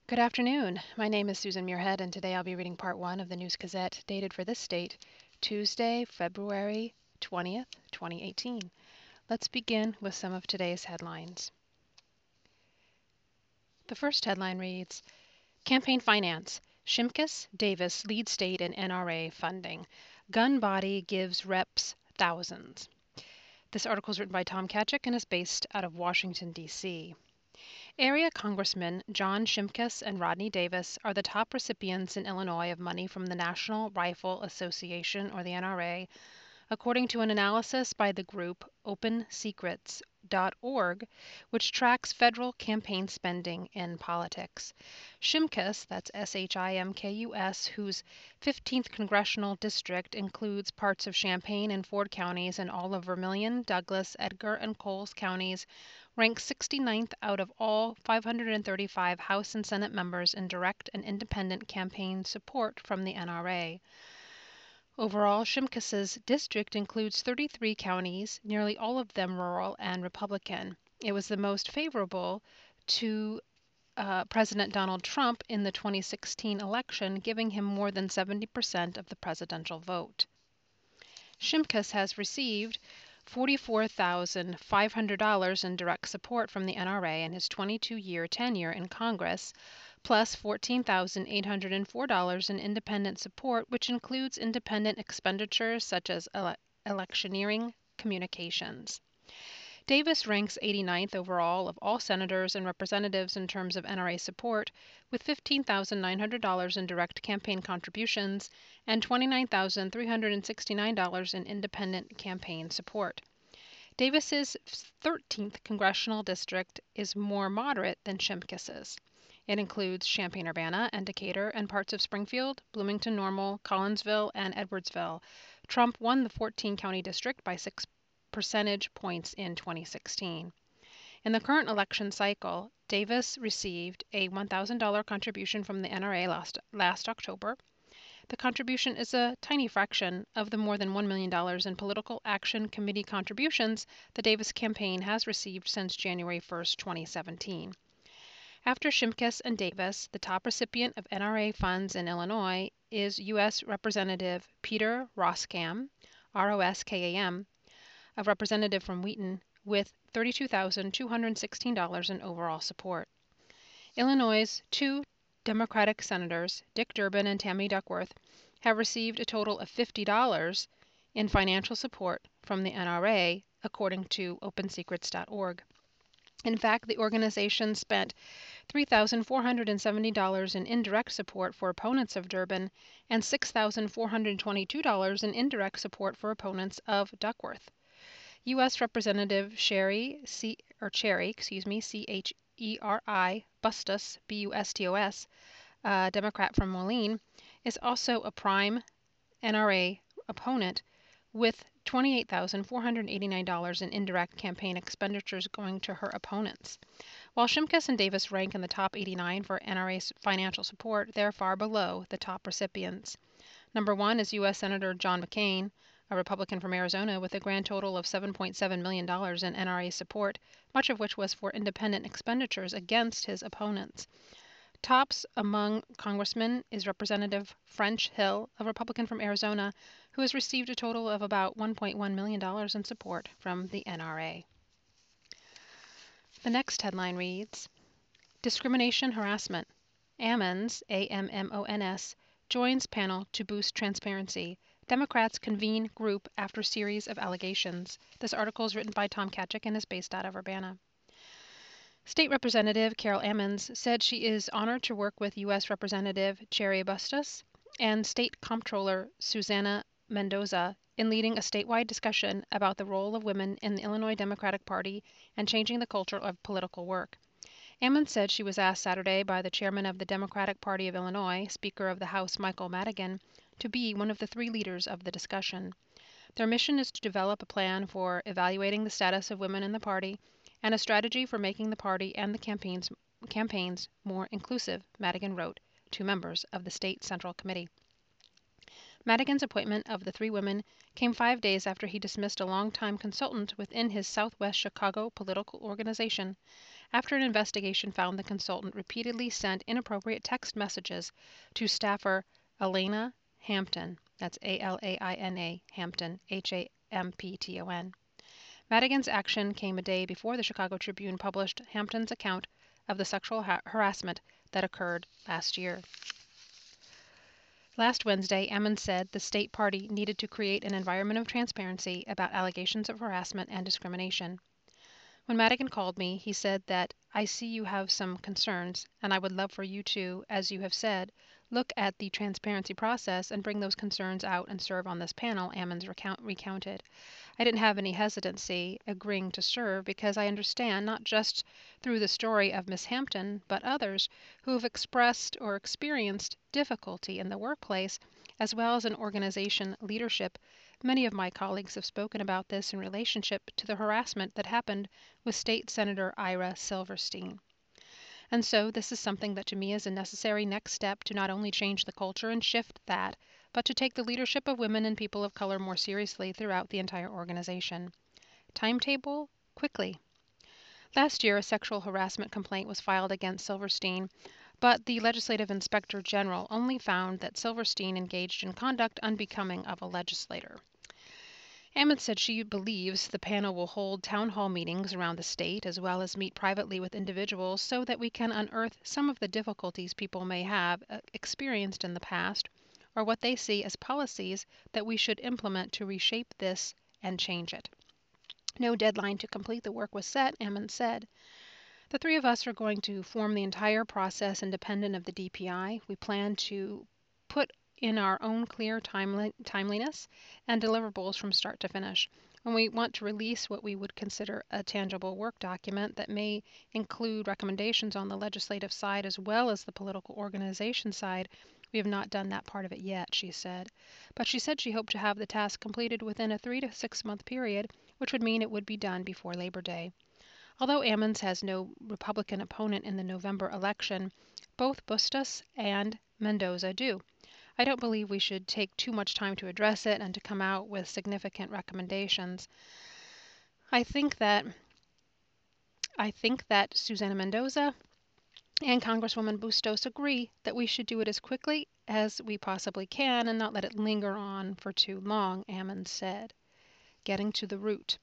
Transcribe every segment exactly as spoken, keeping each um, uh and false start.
Good afternoon. My name is Susan Muirhead, and today I'll be reading part one of the News Gazette, dated for this date, Tuesday, February twentieth, twenty eighteen. Let's begin with some of today's headlines. The first headline reads, Campaign Finance. Shimkus Davis lead state in N R A funding. Gun body gives reps thousands. This article is written by Tom Kachik and is based out of Washington, D C Area Congressmen John Shimkus and Rodney Davis are the top recipients in Illinois of money from the National Rifle Association, or the N R A, according to an analysis by the group open secrets dot org, which tracks federal campaign spending in politics. Shimkus, that's S H I M K U S, whose fifteenth congressional district includes parts of Champaign and Ford counties and all of Vermilion, Douglas, Edgar, and Coles counties, ranks sixty-ninth out of all five hundred thirty-five House and Senate members in direct and independent campaign support from the N R A. Overall, Shimkus's district includes thirty-three counties, nearly all of them rural and Republican. It was the most favorable to uh, President Donald Trump in the twenty sixteen election, giving him more than seventy percent of the presidential vote. Shimkus has received forty-four thousand five hundred dollars in direct support from the N R A in his twenty-two-year tenure in Congress, plus fourteen thousand eight hundred four dollars in independent support, which includes independent expenditures such as ele- electioneering communications. Davis ranks eighty-ninth overall of all senators and representatives in terms of N R A support, with fifteen thousand nine hundred dollars in direct campaign contributions and twenty-nine thousand three hundred sixty-nine dollars in independent campaign support. Davis's thirteenth congressional district is more moderate than Shimkus's. It includes Champaign-Urbana and Decatur and parts of Springfield, Bloomington-Normal, Collinsville, and Edwardsville. Trump won the fourteen-county district by six percentage points in twenty sixteen. In the current election cycle, Davis received a one thousand dollars contribution from the N R A last, last October. The contribution is a tiny fraction of the more than one million dollars in Political Action Committee contributions the Davis campaign has received since January first, twenty seventeen. After Shimkus and Davis, the top recipient of N R A funds in Illinois is U S Representative Peter Roskam, R O S K A M, a representative from Wheaton, with thirty-two thousand two hundred sixteen dollars in overall support. Illinois' two Democratic senators, Dick Durbin and Tammy Duckworth, have received a total of fifty dollars in financial support from the N R A, according to open secrets dot org. In fact, the organization spent three thousand four hundred seventy dollars in indirect support for opponents of Durbin and six thousand four hundred twenty-two dollars in indirect support for opponents of Duckworth. U S Representative Sherry C or Cherry, excuse me, C H E R I Bustos, B U S T O S, a Democrat from Moline, is also a prime N R A opponent, with twenty-eight thousand four hundred eighty-nine dollars in indirect campaign expenditures going to her opponents. While Shimkus and Davis rank in the top eighty-nine for N R A financial support, they're far below the top recipients. Number one is U S Senator John McCain, a Republican from Arizona, with a grand total of seven point seven million dollars in N R A support, much of which was for independent expenditures against his opponents. Tops among congressmen is Representative French Hill, a Republican from Arizona, who has received a total of about one point one million dollars in support from the N R A. The next headline reads, Discrimination Harassment. Ammons, A M M O N S, joins panel to boost transparency. Democrats convene group after series of allegations. This article is written by Tom Kachik and is based out of Urbana. State Representative Carol Ammons said she is honored to work with U S Representative Cherry Bustos and State Comptroller Susana Mendoza in leading a statewide discussion about the role of women in the Illinois Democratic Party and changing the culture of political work. Ammons said she was asked Saturday by the chairman of the Democratic Party of Illinois, Speaker of the House Michael Madigan, to be one of the three leaders of the discussion. Their mission is to develop a plan for evaluating the status of women in the party and a strategy for making the party and the campaigns, campaigns more inclusive, Madigan wrote to members of the State Central Committee. Madigan's appointment of the three women came five days after he dismissed a longtime consultant within his Southwest Chicago political organization after an investigation found the consultant repeatedly sent inappropriate text messages to staffer Alaina Hampton. That's A L A I N A, Hampton, H A M P T O N. Madigan's action came a day before the Chicago Tribune published Hampton's account of the sexual ha- harassment that occurred last year. Last Wednesday, Emmons said the state party needed to create an environment of transparency about allegations of harassment and discrimination. When Madigan called me, he said that I see you have some concerns, and I would love for you to, as you have said, look at the transparency process and bring those concerns out and serve on this panel, Emmons recount- recounted. I didn't have any hesitancy agreeing to serve because I understand, not just through the story of Miss Hampton, but others who have expressed or experienced difficulty in the workplace, as well as in organization leadership. Many of my colleagues have spoken about this in relationship to the harassment that happened with State Senator Ira Silverstein. And so this is something that to me is a necessary next step to not only change the culture and shift that, but to take the leadership of women and people of color more seriously throughout the entire organization. Timetable? Quickly. Last year, a sexual harassment complaint was filed against Silverstein, but the legislative inspector general only found that Silverstein engaged in conduct unbecoming of a legislator. Emmons said she believes the panel will hold town hall meetings around the state as well as meet privately with individuals so that we can unearth some of the difficulties people may have uh, experienced in the past or what they see as policies that we should implement to reshape this and change it. No deadline to complete the work was set, Emmons said. The three of us are going to form the entire process independent of the D P I. We plan to put in our own clear timely, timeliness and deliverables from start to finish. When we want to release what we would consider a tangible work document that may include recommendations on the legislative side as well as the political organization side, we have not done that part of it yet, she said. But she said she hoped to have the task completed within a three to six month period, which would mean it would be done before Labor Day. Although Emmons has no Republican opponent in the November election, both Bustos and Mendoza do. I don't believe we should take too much time to address it and to come out with significant recommendations. I think that I think that Susana Mendoza and Congresswoman Bustos agree that we should do it as quickly as we possibly can and not let it linger on for too long, Emmons said. Getting to the root.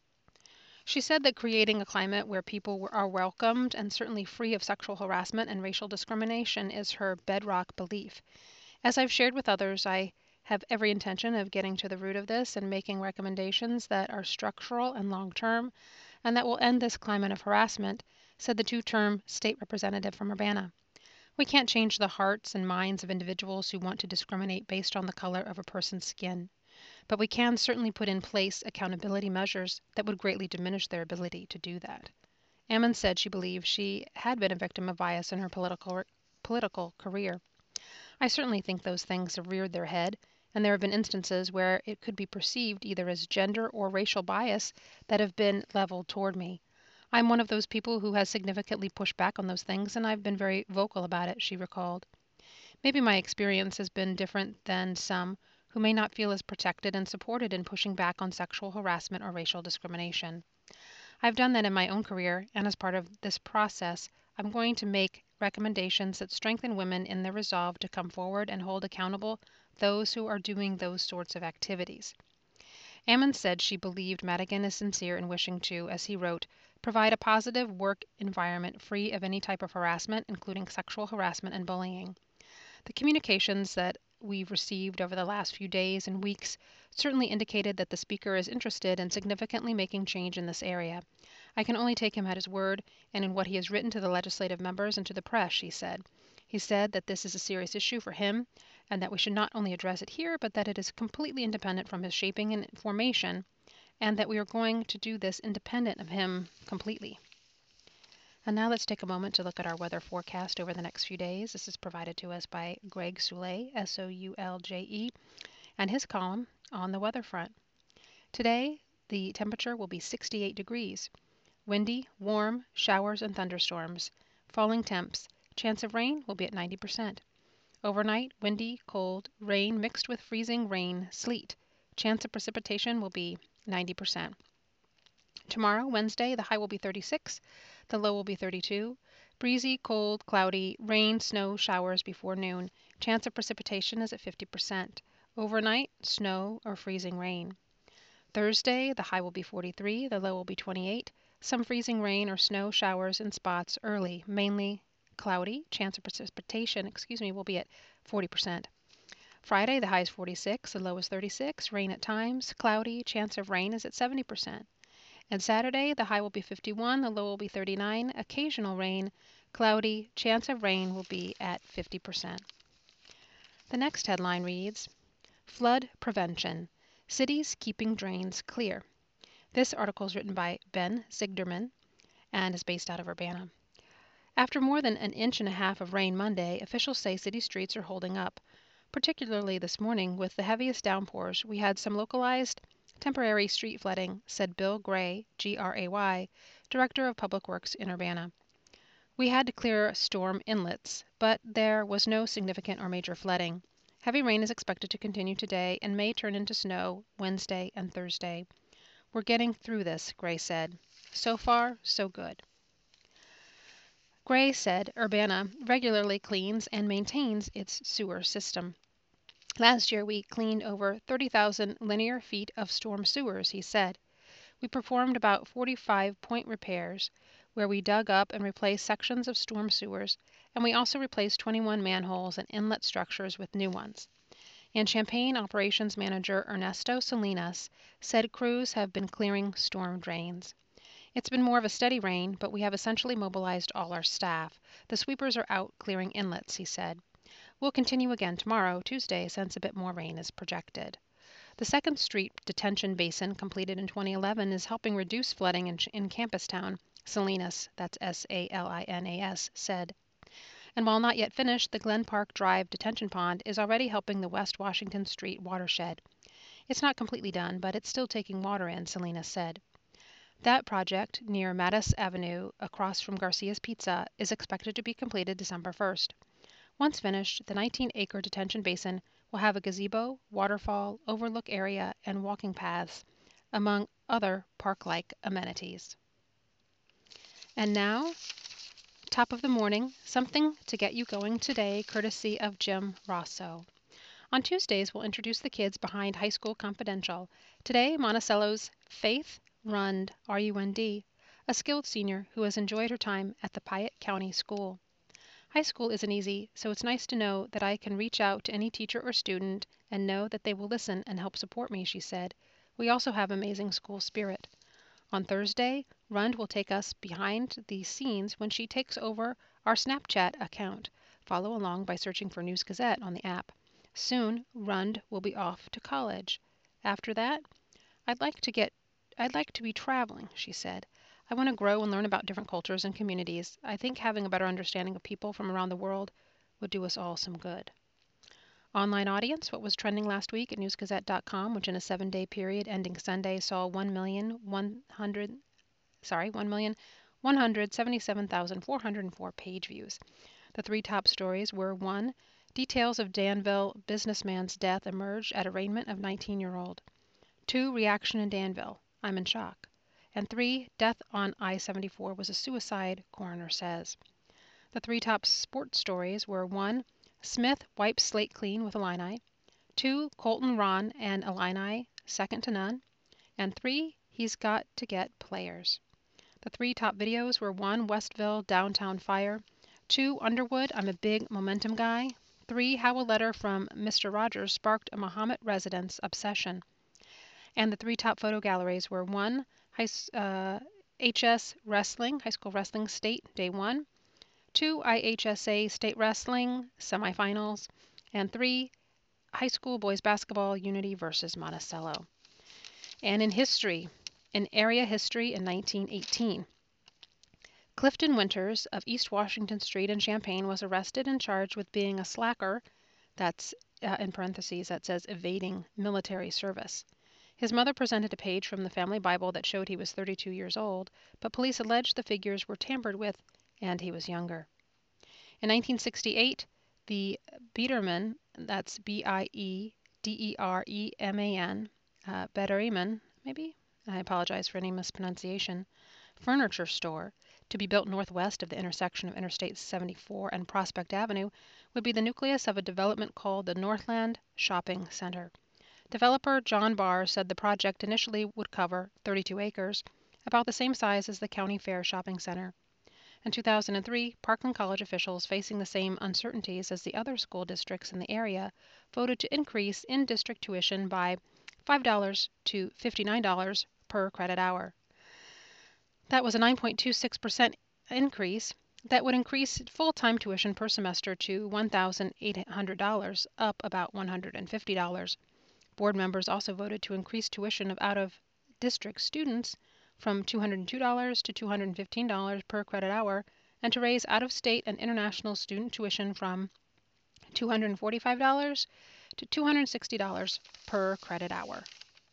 She said that creating a climate where people are welcomed and certainly free of sexual harassment and racial discrimination is her bedrock belief. As I've shared with others, I have every intention of getting to the root of this and making recommendations that are structural and long-term and that will end this climate of harassment, said the two-term state representative from Urbana. We can't change the hearts and minds of individuals who want to discriminate based on the color of a person's skin, but we can certainly put in place accountability measures that would greatly diminish their ability to do that. Emmons said she believed she had been a victim of bias in her political political career. I certainly think those things have reared their head, and there have been instances where it could be perceived either as gender or racial bias that have been leveled toward me. I'm one of those people who has significantly pushed back on those things, and I've been very vocal about it, she recalled. Maybe my experience has been different than some who may not feel as protected and supported in pushing back on sexual harassment or racial discrimination. I've done that in my own career, and as part of this process, I'm going to make recommendations that strengthen women in their resolve to come forward and hold accountable those who are doing those sorts of activities. Emmons said she believed Madigan is sincere in wishing to, as he wrote, provide a positive work environment free of any type of harassment, including sexual harassment and bullying. The communications that we've received over the last few days and weeks certainly indicated that the speaker is interested in significantly making change in this area. I can only take him at his word and in what he has written to the legislative members and to the press, she said. He said that this is a serious issue for him and that we should not only address it here, but that it is completely independent from his shaping and formation, and that we are going to do this independent of him completely. And now let's take a moment to look at our weather forecast over the next few days. This is provided to us by Greg Soule, S O U L J E, and his column on the weather front. Today, the temperature will be sixty-eight degrees. Windy, warm, showers and thunderstorms. Falling temps. Chance of rain will be at ninety percent. Overnight, windy, cold, rain mixed with freezing rain, sleet. Chance of precipitation will be ninety percent. Tomorrow, Wednesday, the high will be thirty-six, the low will be thirty-two. Breezy, cold, cloudy, rain, snow, showers before noon. Chance of precipitation is at fifty percent. Overnight, snow or freezing rain. Thursday, the high will be forty-three, the low will be twenty-eight. Some freezing rain or snow showers in spots early, mainly cloudy. Chance of precipitation, excuse me, will be at forty percent. Friday, the high is forty-six, the low is thirty-six. Rain at times, cloudy. Chance of rain is at seventy percent. And Saturday, the high will be fifty-one, the low will be thirty-nine. Occasional rain, cloudy. Chance of rain will be at fifty percent. The next headline reads, Flood Prevention. Cities Keeping Drains Clear. This article is written by Ben Zigderman and is based out of Urbana. After more than an inch and a half of rain Monday, officials say city streets are holding up. Particularly this morning, with the heaviest downpours, we had some localized temporary street flooding, said Bill Gray, G R A Y, Director of Public Works in Urbana. We had to clear storm inlets, but there was no significant or major flooding. Heavy rain is expected to continue today and may turn into snow Wednesday and Thursday. We're getting through this, Gray said. So far, so good. Gray said Urbana regularly cleans and maintains its sewer system. Last year, we cleaned over thirty thousand linear feet of storm sewers, he said. We performed about forty-five point repairs, where we dug up and replaced sections of storm sewers, and we also replaced twenty-one manholes and inlet structures with new ones. And Champaign Operations Manager Ernesto Salinas said crews have been clearing storm drains. It's been more of a steady rain, but we have essentially mobilized all our staff. The sweepers are out clearing inlets, he said. We'll continue again tomorrow, Tuesday, since a bit more rain is projected. The Second Street Detention Basin, completed in twenty eleven, is helping reduce flooding in, in Campustown, Salinas, that's S A L I N A S, said. And while not yet finished, the Glen Park Drive Detention Pond is already helping the West Washington Street watershed. It's not completely done, but it's still taking water in, Salinas said. That project, near Mattis Avenue, across from Garcia's Pizza, is expected to be completed December first. Once finished, the nineteen-acre detention basin will have a gazebo, waterfall, overlook area, and walking paths, among other park-like amenities. And now, top of the morning, something to get you going today, courtesy of Jim Rosso. On Tuesdays, we'll introduce the kids behind High School Confidential. Today, Monticello's Faith Rund, R U N D, a skilled senior who has enjoyed her time at the Piatt County School. High school isn't easy, so it's nice to know that I can reach out to any teacher or student and know that they will listen and help support me, she said. We also have amazing school spirit. On Thursday, Rund will take us behind the scenes when she takes over our Snapchat account. Follow along by searching for News Gazette on the app. Soon, Rund will be off to college. After that, I'd like to get I'd like to be traveling, she said. I want to grow and learn about different cultures and communities. I think having a better understanding of people from around the world would do us all some good. Online audience, what was trending last week at news gazette dot com, which in a seven-day period ending Sunday saw one million one hundred sorry, one million one hundred seventy-seven thousand four hundred four page views. The three top stories were one, details of Danville businessman's death emerged at arraignment of nineteen-year-old. Two, reaction in Danville. I'm in shock. And three, death on I seventy-four was a suicide, coroner says. The three top sports stories were one, Smith wipes slate clean with Illini. Two, Colton Ron and Illini, second to none. And three, he's got to get players. The three top videos were one, Westville downtown fire. Two, Underwood, I'm a big momentum guy. Three, how a letter from Mister Rogers sparked a Muhammad resident's obsession. And the three top photo galleries were one, High, uh, H S Wrestling, High School Wrestling State, Day one. Two, I H S A State Wrestling, Semifinals. And three, High School Boys Basketball, Unity versus Monticello. And in history, in area history in nineteen eighteen, Clifton Winters of East Washington Street in Champaign was arrested and charged with being a slacker, that's uh, in parentheses, that says evading military service. His mother presented a page from the family Bible that showed he was thirty-two years old, but police alleged the figures were tampered with and he was younger. In nineteen sixty-eight, the Biederman, that's B I E D E R E M A N, uh, Biederman, maybe? I apologize for any mispronunciation, furniture store to be built northwest of the intersection of Interstate seventy-four and Prospect Avenue would be the nucleus of a development called the Northland Shopping Center. Developer John Barr said the project initially would cover thirty-two acres, about the same size as the County Fair Shopping Center. In two thousand three, Parkland College officials, facing the same uncertainties as the other school districts in the area, voted to increase in-district tuition by five dollars to fifty-nine dollars per credit hour. That was a nine point two six percent increase that would increase full-time tuition per semester to one thousand eight hundred dollars, up about one hundred fifty dollars. Board members also voted to increase tuition of out-of-district students from two hundred two dollars to two hundred fifteen dollars per credit hour, and to raise out-of-state and international student tuition from two hundred forty-five dollars to two hundred sixty dollars per credit hour.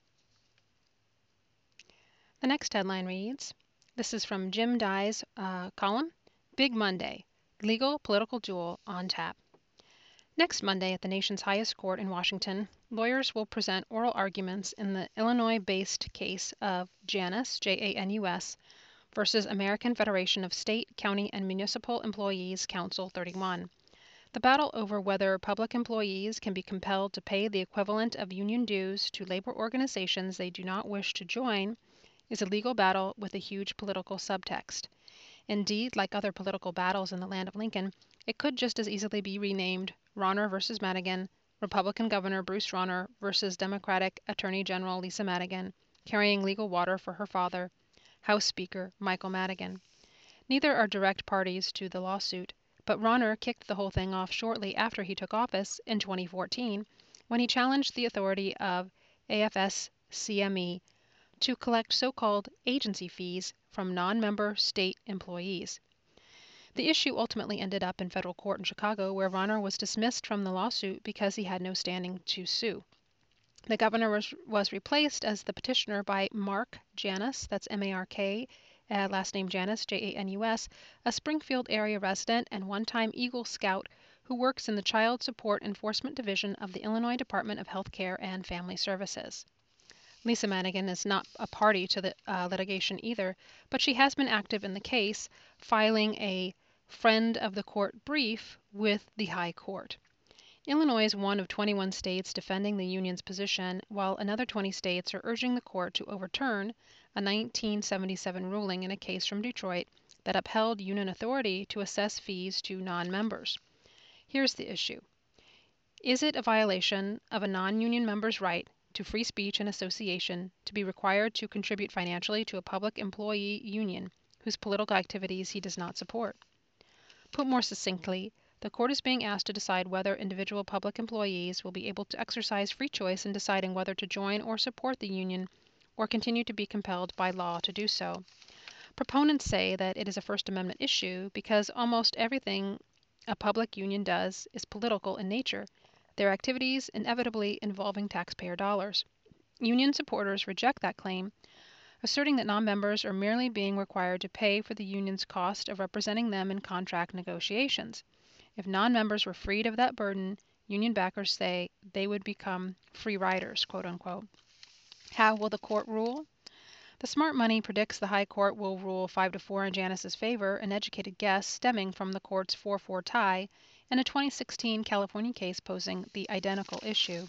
The next headline reads, this is from Jim Dye's uh, column, Big Monday, Legal Political Duel on Tap. Next Monday at the nation's highest court in Washington, lawyers will present oral arguments in the Illinois-based case of Janus, J A N U S, versus American Federation of State, County, and Municipal Employees Council thirty-one. The battle over whether public employees can be compelled to pay the equivalent of union dues to labor organizations they do not wish to join is a legal battle with a huge political subtext. Indeed, like other political battles in the land of Lincoln, it could just as easily be renamed Rauner versus Madigan, Republican Governor Bruce Rauner versus Democratic Attorney General Lisa Madigan, carrying legal water for her father, House Speaker Michael Madigan. Neither are direct parties to the lawsuit, but Rauner kicked the whole thing off shortly after he took office in twenty fourteen, when he challenged the authority of A F S C M E to collect so-called agency fees from non-member state employees. The issue ultimately ended up in federal court in Chicago, where Rauner was dismissed from the lawsuit because he had no standing to sue. The governor was, was replaced as the petitioner by Mark Janus, that's M A R K, uh, last name Janus, J A N U S, a Springfield area resident and one-time Eagle Scout who works in the Child Support Enforcement Division of the Illinois Department of Health Care and Family Services. Lisa Madigan is not a party to the uh, litigation either, but she has been active in the case, filing a friend of the court brief with the High Court. Illinois is one of twenty-one states defending the union's position, while another twenty states are urging the court to overturn a nineteen seventy-seven ruling in a case from Detroit that upheld union authority to assess fees to non-members. Here's the issue. Is it a violation of a non-union member's right to free speech and association to be required to contribute financially to a public employee union whose political activities he does not support? Put more succinctly, the court is being asked to decide whether individual public employees will be able to exercise free choice in deciding whether to join or support the union or continue to be compelled by law to do so. Proponents say that it is a First Amendment issue because almost everything a public union does is political in nature, their activities inevitably involving taxpayer dollars. Union supporters reject that claim, asserting that non-members are merely being required to pay for the union's cost of representing them in contract negotiations. If non-members were freed of that burden, union backers say they would become free riders, quote unquote. How will the court rule? The smart money predicts the High Court will rule five to four in Janus's favor, an educated guess stemming from the court's four four tie in a twenty sixteen California case posing the identical issue.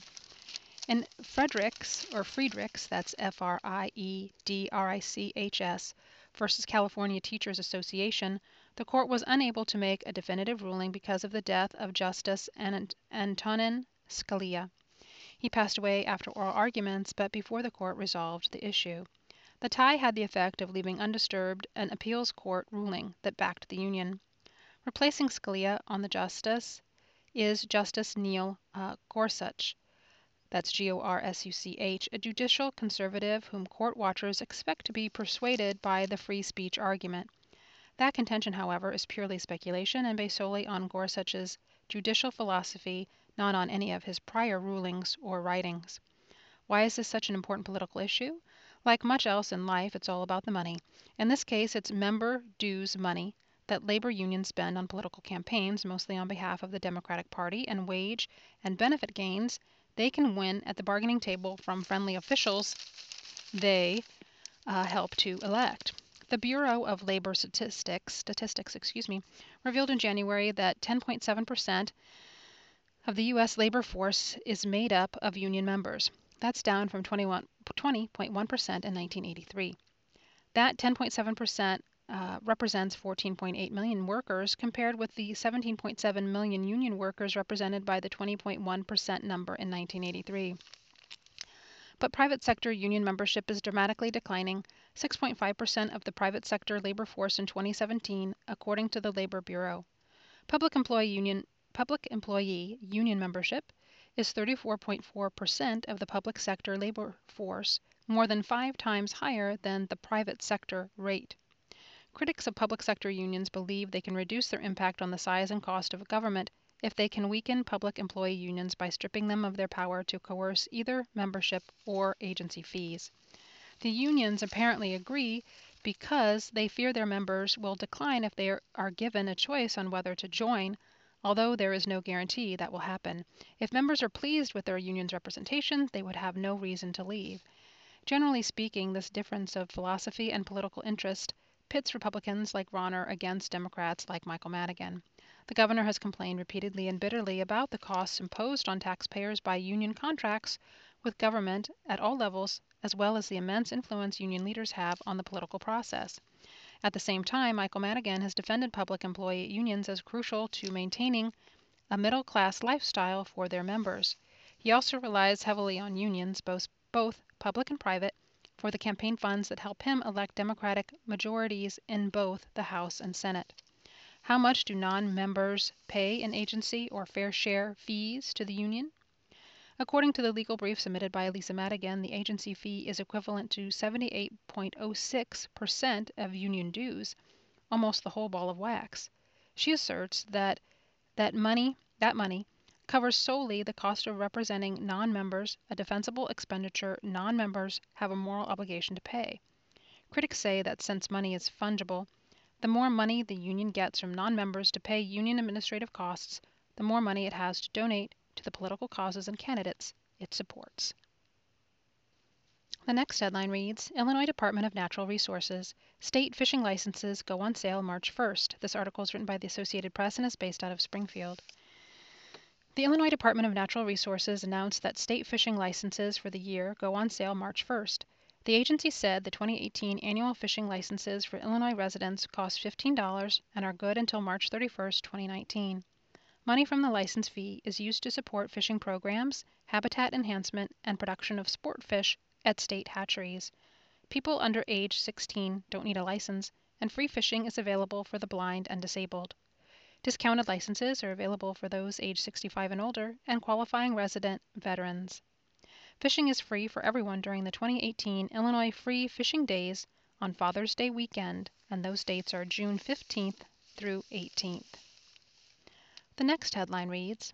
In Fredericks, or Friedrichs, that's F R I E D R I C H S, versus California Teachers Association, the court was unable to make a definitive ruling because of the death of Justice Antonin Scalia. He passed away after oral arguments, but before the court resolved the issue. The tie had the effect of leaving undisturbed an appeals court ruling that backed the union. Replacing Scalia on the justice is Justice Neil uh, Gorsuch. That's G O R S U C H, a judicial conservative whom court watchers expect to be persuaded by the free speech argument. That contention, however, is purely speculation and based solely on Gorsuch's judicial philosophy, not on any of his prior rulings or writings. Why is this such an important political issue? Like much else in life, it's all about the money. In this case, it's member dues money that labor unions spend on political campaigns, mostly on behalf of the Democratic Party, and wage and benefit gains they can win at the bargaining table from friendly officials they uh, help to elect. The Bureau of Labor Statistics, statistics, excuse me, revealed in January that ten point seven percent of the U S labor force is made up of union members. That's down from twenty point one percent in nineteen eighty-three. That ten point seven percent uh, represents fourteen point eight million workers compared with the seventeen point seven million union workers represented by the twenty point one percent number in nineteen eighty-three. But private sector union membership is dramatically declining, six point five percent of the private sector labor force in twenty seventeen, according to the Labor Bureau. Public employee union public employee union membership is thirty-four point four percent of the public sector labor force, more than five times higher than the private sector rate. Critics of public sector unions believe they can reduce their impact on the size and cost of government if they can weaken public employee unions by stripping them of their power to coerce either membership or agency fees. The unions apparently agree because they fear their members will decline if they are given a choice on whether to join, although there is no guarantee that will happen. If members are pleased with their union's representation, they would have no reason to leave. Generally speaking, this difference of philosophy and political interest pits Republicans like Rauner against Democrats like Michael Madigan. The governor has complained repeatedly and bitterly about the costs imposed on taxpayers by union contracts with government at all levels, as well as the immense influence union leaders have on the political process. At the same time, Michael Madigan has defended public employee unions as crucial to maintaining a middle-class lifestyle for their members. He also relies heavily on unions, both, both public and private, for the campaign funds that help him elect Democratic majorities in both the House and Senate. How much do non-members pay in agency or fair share fees to the union? According to the legal brief submitted by Lisa Madigan, the agency fee is equivalent to seventy-eight point zero six percent of union dues, almost the whole ball of wax. She asserts that that money, that money covers solely the cost of representing non-members, a defensible expenditure non-members have a moral obligation to pay. Critics say that since money is fungible, the more money the union gets from non-members to pay union administrative costs, the more money it has to donate to the political causes and candidates it supports. The next headline reads, Illinois Department of Natural Resources. State fishing licenses go on sale March first. This article is written by the Associated Press and is based out of Springfield. The Illinois Department of Natural Resources announced that state fishing licenses for the year go on sale March first. The agency said the twenty eighteen annual fishing licenses for Illinois residents cost fifteen dollars and are good until March thirty-first, twenty nineteen. Money from the license fee is used to support fishing programs, habitat enhancement, and production of sport fish at state hatcheries. People under age sixteen don't need a license, and free fishing is available for the blind and disabled. Discounted licenses are available for those age sixty-five and older and qualifying resident veterans. Fishing is free for everyone during the twenty eighteen Illinois Free Fishing Days on Father's Day weekend, and those dates are June fifteenth through eighteenth. The next headline reads,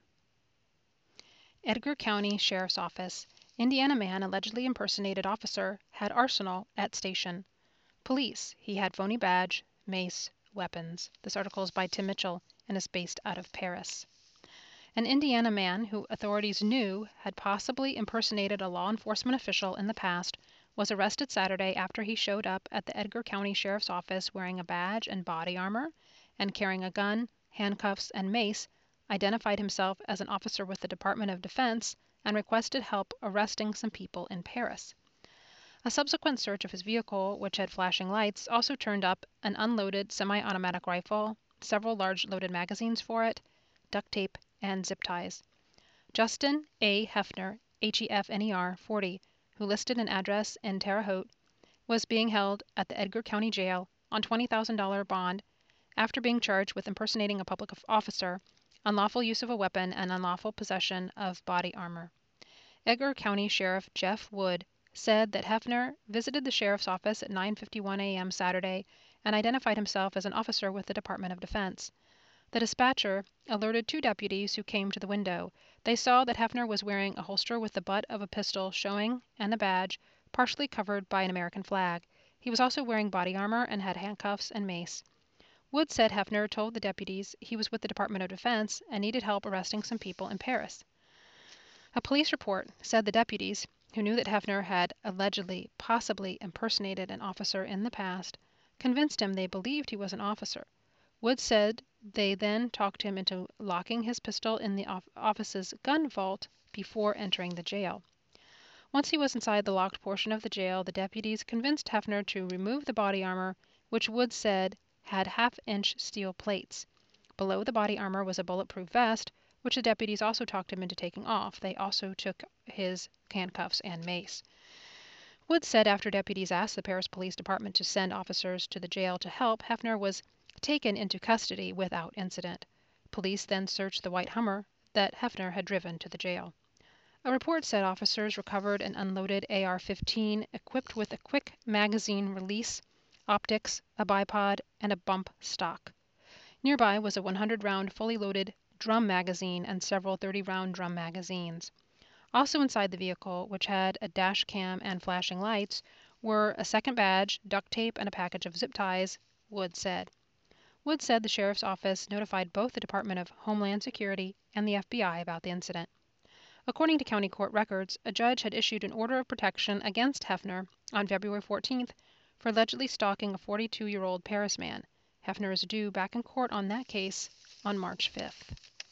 Edgar County Sheriff's Office. Indiana man allegedly impersonated officer had arsenal at station. Police. He had phony badge, mace, weapons. This article is by Tim Mitchell and is based out of Paris. An Indiana man who authorities knew had possibly impersonated a law enforcement official in the past was arrested Saturday after he showed up at the Edgar County Sheriff's Office wearing a badge and body armor and carrying a gun, handcuffs, and mace, identified himself as an officer with the Department of Defense, and requested help arresting some people in Paris. A subsequent search of his vehicle, which had flashing lights, also turned up an unloaded semi-automatic rifle, several large loaded magazines for it, duct tape, and zip ties. Justin A. Hefner, H E F N E R, forty, who listed an address in Terre Haute, was being held at the Edgar County Jail on twenty thousand dollars bond after being charged with impersonating a public officer, unlawful use of a weapon, and unlawful possession of body armor. Edgar County Sheriff Jeff Wood said that Hefner visited the sheriff's office at nine fifty-one a m Saturday and identified himself as an officer with the Department of Defense. The dispatcher alerted two deputies who came to the window. They saw that Hefner was wearing a holster with the butt of a pistol showing and a badge, partially covered by an American flag. He was also wearing body armor and had handcuffs and mace. Wood said Hefner told the deputies he was with the Department of Defense and needed help arresting some people in Paris. A police report said the deputies, who knew that Hefner had allegedly, possibly impersonated an officer in the past, convinced him they believed he was an officer. Woods said they then talked him into locking his pistol in the office's gun vault before entering the jail. Once he was inside the locked portion of the jail, the deputies convinced Hefner to remove the body armor, which Woods said had half-inch steel plates. Below the body armor was a bulletproof vest, which the deputies also talked him into taking off. They also took his handcuffs and mace. Woods said after deputies asked the Paris Police Department to send officers to the jail to help, Hefner was taken into custody without incident. Police then searched the white Hummer that Hefner had driven to the jail. A report said officers recovered an unloaded A R fifteen equipped with a quick magazine release, optics, a bipod, and a bump stock. Nearby was a one hundred round fully loaded drum magazine and several thirty round drum magazines. Also inside the vehicle, which had a dash cam and flashing lights, were a second badge, duct tape, and a package of zip ties, Woods said. Woods said the sheriff's office notified both the Department of Homeland Security and the F B I about the incident. According to county court records, a judge had issued an order of protection against Hefner on February fourteenth for allegedly stalking a forty-two-year-old Paris man. Hefner is due back in court on that case on March fifth.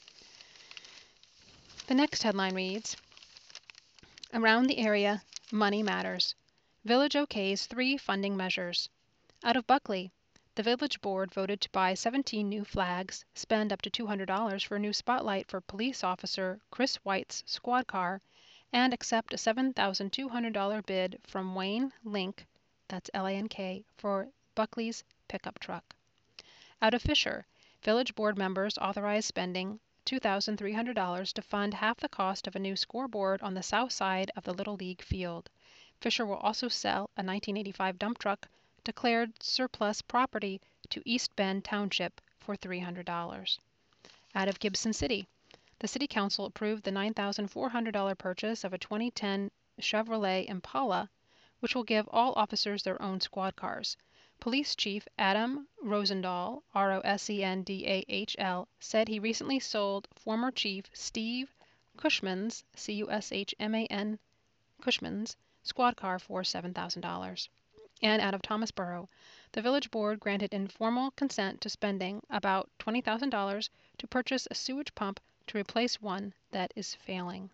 The next headline reads, Around the area, money matters. Village okays three funding measures. Out of Buckley, the village board voted to buy seventeen new flags, spend up to two hundred dollars for a new spotlight for police officer Chris White's squad car, and accept a seven thousand two hundred dollars bid from Wayne Link, that's L A N K, for Buckley's pickup truck. Out of Fisher, village board members authorized spending two thousand three hundred dollars to fund half the cost of a new scoreboard on the south side of the Little League field. Fisher will also sell a nineteen eighty-five dump truck declared surplus property to East Bend Township for three hundred dollars. Out of Gibson City, the City Council approved the nine thousand four hundred dollars purchase of a twenty ten Chevrolet Impala, which will give all officers their own squad cars. Police Chief Adam Rosendahl, R O S E N D A H L, said he recently sold former Chief Steve Cushman's, C U S H M A N, Cushman's, squad car for seven thousand dollars. And out of Thomasboro, the village board granted informal consent to spending about twenty thousand dollars to purchase a sewage pump to replace one that is failing.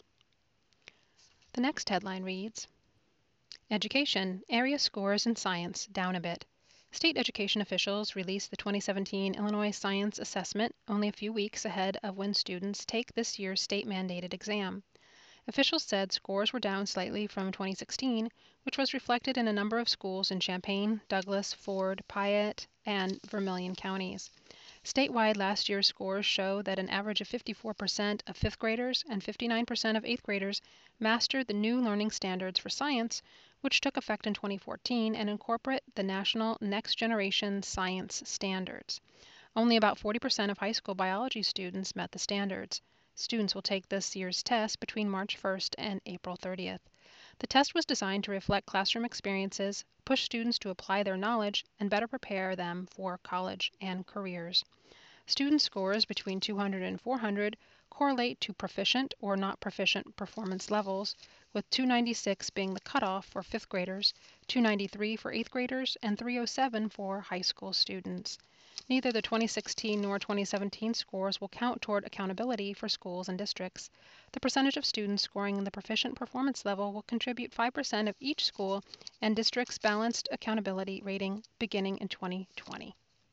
The next headline reads, Education, area scores in science down a bit. State education officials released the twenty seventeen Illinois Science Assessment only a few weeks ahead of when students take this year's state-mandated exam. Officials said scores were down slightly from twenty sixteen, which was reflected in a number of schools in Champaign, Douglas, Ford, Piatt, and Vermilion counties. Statewide, last year's scores show that an average of fifty-four percent of fifth graders and fifty-nine percent of eighth graders mastered the new learning standards for science, which took effect in twenty fourteen and incorporate the national Next Generation Science Standards. Only about forty percent of high school biology students met the standards. Students will take this year's test between March first and April thirtieth. The test was designed to reflect classroom experiences, push students to apply their knowledge, and better prepare them for college and careers. Student scores between two hundred and four hundred correlate to proficient or not proficient performance levels, with two ninety-six being the cutoff for fifth graders, two ninety-three for eighth graders, and three oh seven for high school students. Neither the twenty sixteen nor twenty seventeen scores will count toward accountability for schools and districts. The percentage of students scoring in the proficient performance level will contribute five percent of each school and district's balanced accountability rating beginning in twenty twenty.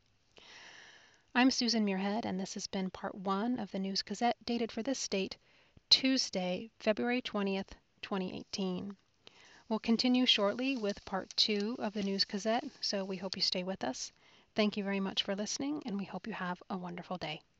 I'm Susan Muirhead, and this has been part one of the News Gazette, dated for this date, Tuesday, February twentieth, twenty eighteen. We'll continue shortly with part two of the News Gazette, so we hope you stay with us. Thank you very much for listening, and we hope you have a wonderful day.